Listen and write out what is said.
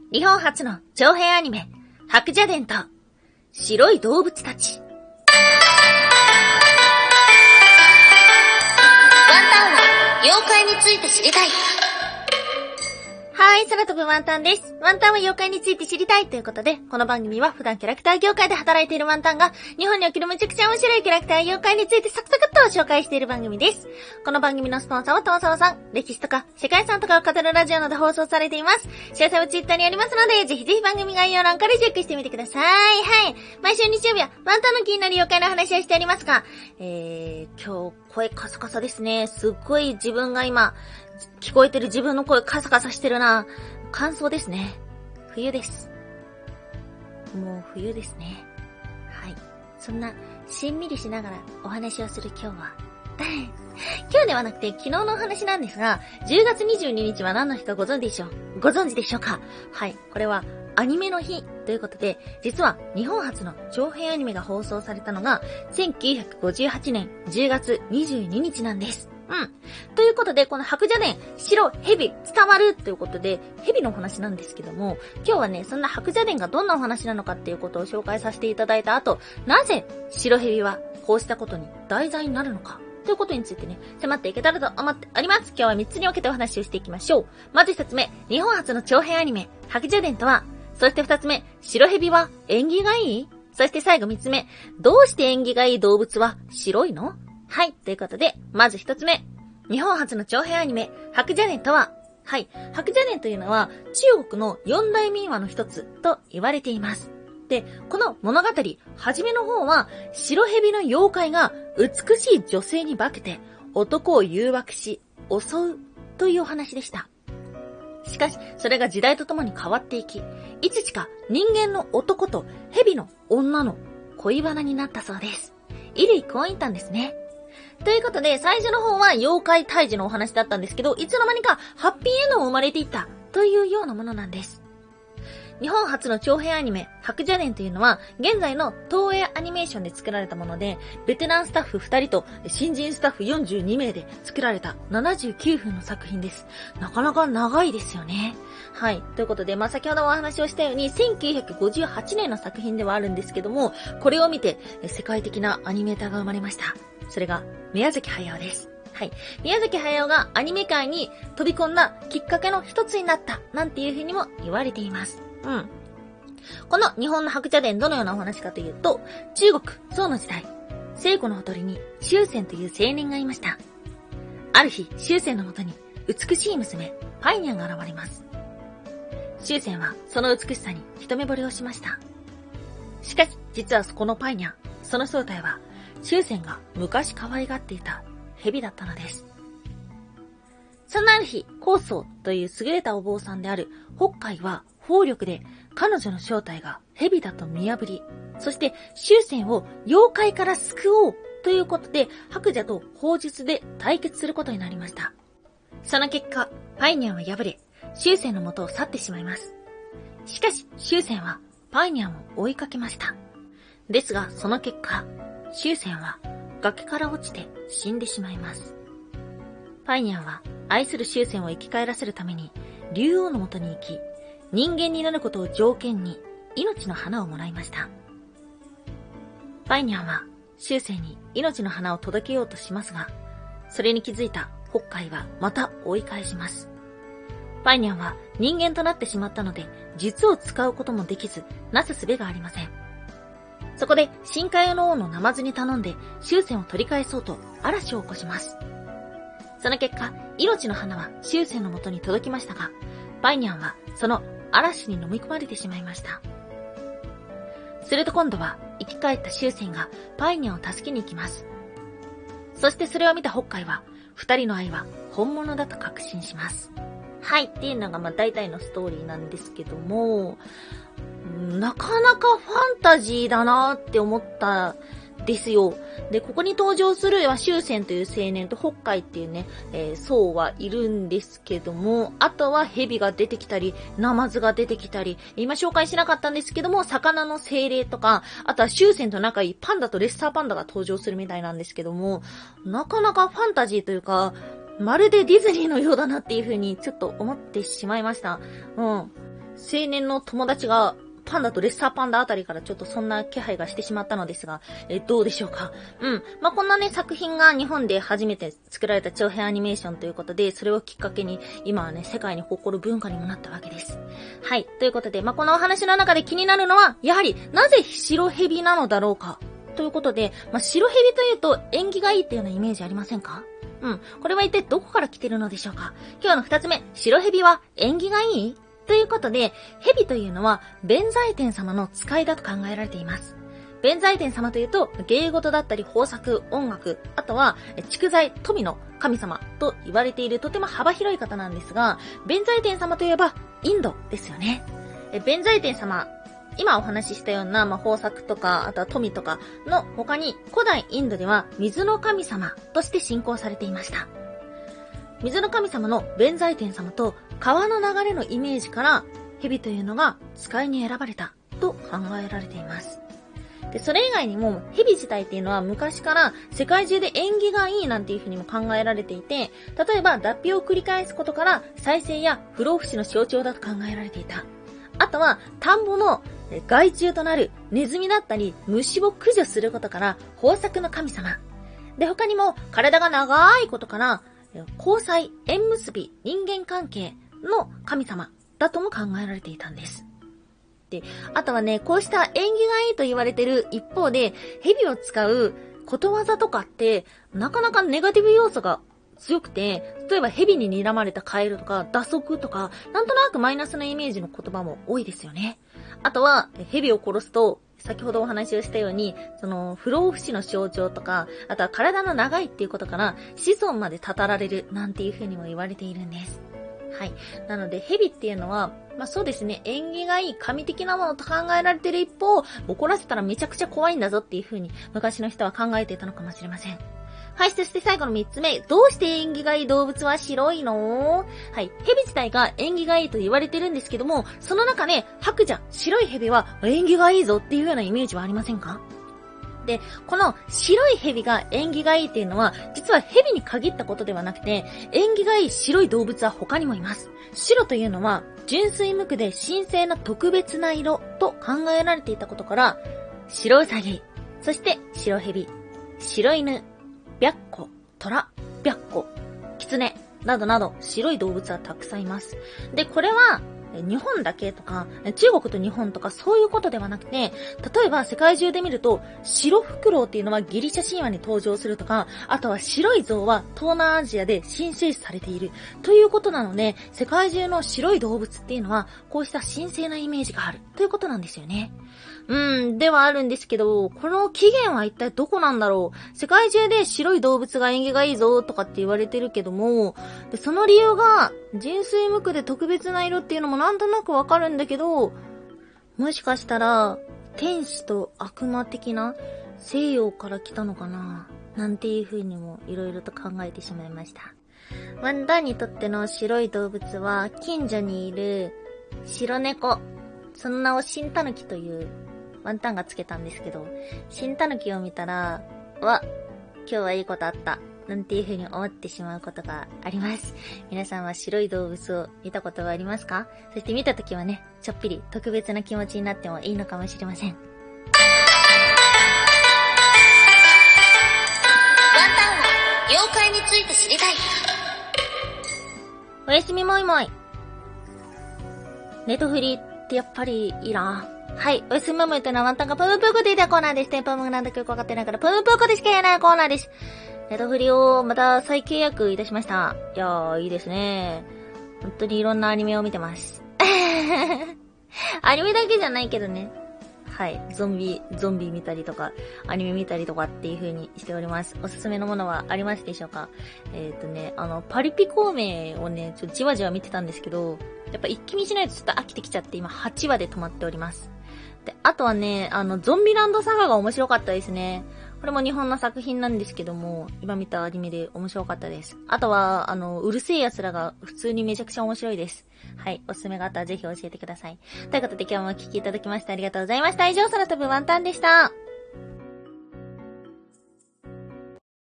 日本初の長編アニメ、白蛇伝と白い動物たち。 ワンタンは妖怪について知りたい。 はい、空飛ぶワンタンです。ワンタンは妖怪について知りたいということで、この番組は普段キャラクター業界で働いているワンタンが、日本におけるめちゃくちゃ面白いキャラクター妖怪についてサクサクっと紹介している番組です。この番組のスポンサーはともさまさん、歴史とか世界遺産とかを語るラジオなど放送されています。詳細はツイッターにありますので、ぜひぜひ番組概要欄からチェックしてみてください。はい。毎週日曜日はワンタンの気になる妖怪の話をしておりますが、今日声カサカサですね。すっごい自分が今、聞こえてる自分の声カサカサしてるな。乾燥ですね。冬です。もう冬ですね。はい。そんな、しんみりしながらお話をする今日は。今日ではなくて昨日のお話なんですが、10月22日は何の日かご存知でしょうか？はい。これはアニメの日ということで、実は日本初の長編アニメが放送されたのが、1958年10月22日なんです。ということで、この白蛇伝、白、蛇、伝わるということで、蛇のお話なんですけども、今日はね、そんな白蛇伝がどんなお話なのかっていうことを紹介させていただいた後、なぜ白蛇はこうしたことに題材になるのか、ということについてね、迫っていけたらと思っております。今日は3つに分けてお話をしていきましょう。まず1つ目、日本初の長編アニメ、白蛇伝とは、そして2つ目、白蛇は縁起がいい？そして最後3つ目、どうして縁起がいい動物は白いの？はい。ということで、まず一つ目。日本初の長編アニメ、白蛇伝とは、はい。白蛇伝というのは、中国の四大民話の一つと言われています。で、この物語、初めの方は、白蛇の妖怪が美しい女性に化けて、男を誘惑し、襲うというお話でした。しかし、それが時代とともに変わっていき、いつしか人間の男と蛇の女の恋バナになったそうです。衣類婚姻譚ですね。ということで、最初の方は妖怪退治のお話だったんですけど、いつの間にかハッピーエンドも生まれていったというようなものなんです。日本初の長編アニメ、白蛇伝というのは、現在の東映アニメーションで作られたもので、ベテランスタッフ2人と新人スタッフ42名で作られた79分の作品です。なかなか長いですよね。はい。ということで、先ほどお話をしたように、1958年の作品ではあるんですけども、これを見て、世界的なアニメーターが生まれました。それが、宮崎駿です。はい。宮崎駿がアニメ界に飛び込んだきっかけの一つになった、なんていう風にも言われています。この日本の白蛇伝どのようなお話かというと、中国、宋の時代、西湖のほとりに周仙という青年がいました。ある日、周仙のもとに美しい娘、パイニャンが現れます。周仙はその美しさに一目惚れをしました。しかし、実はこのパイニャン、その正体は、周仙が昔可愛がっていた蛇だったのです。そんなある日、高僧という優れたお坊さんである北海は法力で彼女の正体が蛇だと見破り、そして周仙を妖怪から救おうということで白蛇と砲術で対決することになりました。その結果、パイニャンは敗れ、周仙の元を去ってしまいます。しかし、周仙はパイニャンを追いかけました。ですが、その結果、周仙は崖から落ちて死んでしまいます。パイニャンは愛する周仙を生き返らせるために竜王のもとに行き、人間になることを条件に命の花をもらいました。パイニャンは周仙に命の花を届けようとしますが、それに気づいた北海はまた追い返します。パイニャンは人間となってしまったので、術を使うこともできず、なすすべがありません。そこで深海の王のナマズに頼んで周仙を取り返そうと嵐を起こします。その結果、命の花は周仙の元に届きましたが、パイニャンはその嵐に飲み込まれてしまいました。すると今度は生き返った周仙がパイニャンを助けに行きます。そしてそれを見た北海は、二人の愛は本物だと確信します。はい、っていうのが大体のストーリーなんですけども、なかなかファンタジーだなって思ったですよ。で、ここに登場する周仙という青年と北海っていうね、僧はいるんですけども、あとは蛇が出てきたり、ナマズが出てきたり、今紹介しなかったんですけども、魚の精霊とか、あとは周仙と仲いいパンダとレッサーパンダが登場するみたいなんですけども、なかなかファンタジーというか、まるでディズニーのようだなっていう風にちょっと思ってしまいました。 青年の友達がパンダとレッサーパンダあたりからちょっとそんな気配がしてしまったのですが、どうでしょうか。こんなね、作品が日本で初めて作られた長編アニメーションということで、それをきっかけに今はね、世界に誇る文化にもなったわけです。はい。ということで、このお話の中で気になるのは、やはりなぜ白蛇なのだろうか。ということで、白蛇というと縁起がいいっていうようなイメージありませんか？これは一体どこから来てるのでしょうか。今日の二つ目、白蛇は縁起がいい？ということで、蛇というのは弁財天様の使いだと考えられています。弁財天様というと、芸事だったり豊作、音楽、あとは蓄財、富の神様と言われているとても幅広い方なんですが、弁財天様といえばインドですよね。弁財天様、今お話ししたような、豊作とか、あとは富とかの他に、古代インドでは水の神様として信仰されていました。水の神様の弁財天様と川の流れのイメージから蛇というのが使いに選ばれたと考えられています。で、それ以外にも蛇自体っていうのは昔から世界中で縁起がいいなんていうふうにも考えられていて、例えば脱皮を繰り返すことから再生や不老不死の象徴だと考えられていた。あとは田んぼの害虫となるネズミだったり虫を駆除することから豊作の神様。で、他にも体が長いことから交際、縁結び、人間関係の神様だとも考えられていたんです。で、あとはね、こうした縁起がいいと言われている一方で、蛇を使うことわざとかって、なかなかネガティブ要素が強くて、例えば蛇に睨まれたカエルとか、打足とか、なんとなくマイナスなイメージの言葉も多いですよね。あとは、蛇を殺すと、先ほどお話をしたように、不老不死の象徴とか、あとは体の長いっていうことから、子孫まで語られるなんていう風にも言われているんです。はい。なので、蛇っていうのは、そうですね、縁起がいい神的なものと考えられている一方、怒らせたらめちゃくちゃ怖いんだぞっていう風に、昔の人は考えていたのかもしれません。はい、そして最後の3つ目。どうして縁起がいい動物は白いの？はい、蛇自体が縁起がいいと言われてるんですけども、その中で白蛇、白い蛇は縁起がいいぞっていうようなイメージはありませんか？で、この白い蛇が縁起がいいっていうのは、実は蛇に限ったことではなくて、縁起がいい白い動物は他にもいます。白というのは、純粋無垢で神聖な特別な色と考えられていたことから、白ウサギ、そして白蛇、白犬、白虎、虎、白虎、狐などなど白い動物はたくさんいます。で、これは日本だけとか、中国と日本とかそういうことではなくて、例えば世界中で見ると、白フクロウっていうのはギリシャ神話に登場するとか、あとは白い象は東南アジアで神聖視されているということなので、世界中の白い動物っていうのは、こうした神聖なイメージがあるということなんですよね。ではあるんですけど、この起源は一体どこなんだろう。世界中で白い動物が縁起がいいぞとかって言われてるけども、でその理由が純粋無垢で特別な色っていうのもなんとなくわかるんだけど、もしかしたら天使と悪魔的な西洋から来たのかななんていう風にもいろいろと考えてしまいました。ワンダにとっての白い動物は近所にいる白猫、その名を新タヌキというワンタンがつけたんですけど、新タヌキを見たら、今日はいいことあった。なんていう風に思ってしまうことがあります。皆さんは白い動物を見たことはありますか？そして見たときはね、ちょっぴり特別な気持ちになってもいいのかもしれません。ワンタンは妖怪について知りたい。 おやすみもいもい。ネトフリってやっぱりいいな。はい。おやすみもいもいというのはワンタンがぷむぷくで言ったコーナーです。ぷむなんだかよくわかってないからぷむぷくでしか言えないコーナーです。ネトフリをまた再契約いたしました。いやー、いいですね。本当にいろんなアニメを見てます。アニメだけじゃないけどね。はい。ゾンビ見たりとか、アニメ見たりとかっていう風にしております。おすすめのものはありますでしょうか？パリピ孔明をね、じわじわ見てたんですけど、やっぱ一気見しないとちょっと飽きてきちゃって今8話で止まっております。で、あとはね、ゾンビランドサガが面白かったですね。これも日本の作品なんですけども、今見たアニメで面白かったです。あとは、うるせえ奴らが普通にめちゃくちゃ面白いです。はい。おすすめがあったらぜひ教えてください。ということで今日もお聞きいただきましてありがとうございました。以上、空飛ぶワンタンでした。